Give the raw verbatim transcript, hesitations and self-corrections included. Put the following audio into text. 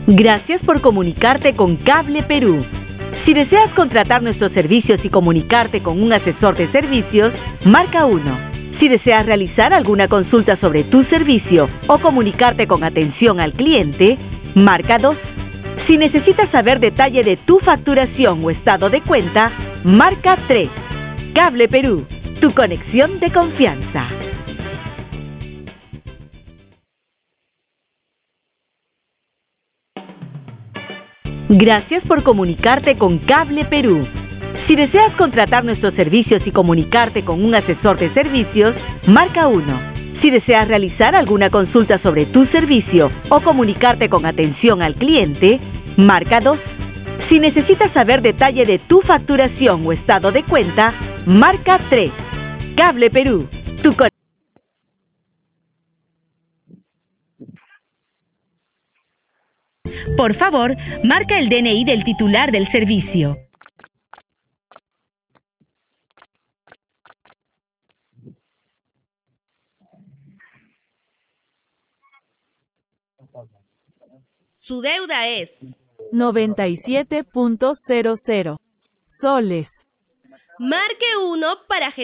Gracias por comunicarte con Cable Perú. Si deseas contratar nuestros servicios y comunicarte con un asesor de servicios, marca uno. Si deseas realizar alguna consulta sobre tu servicio o comunicarte con atención al cliente, marca dos. Si necesitas saber detalle de tu facturación o estado de cuenta, marca tres. Cable Perú, tu conexión de confianza. Gracias por comunicarte con Cable Perú. Si deseas contratar nuestros servicios y comunicarte con un asesor de servicios, marca uno. Si deseas realizar alguna consulta sobre tu servicio o comunicarte con atención al cliente, marca dos. Si necesitas saber detalle de tu facturación o estado de cuenta, marca tres. Cable Perú, tu conexión. Por favor, marca el D N I del titular del servicio. Su deuda es noventa y siete punto cero cero soles. Marque uno para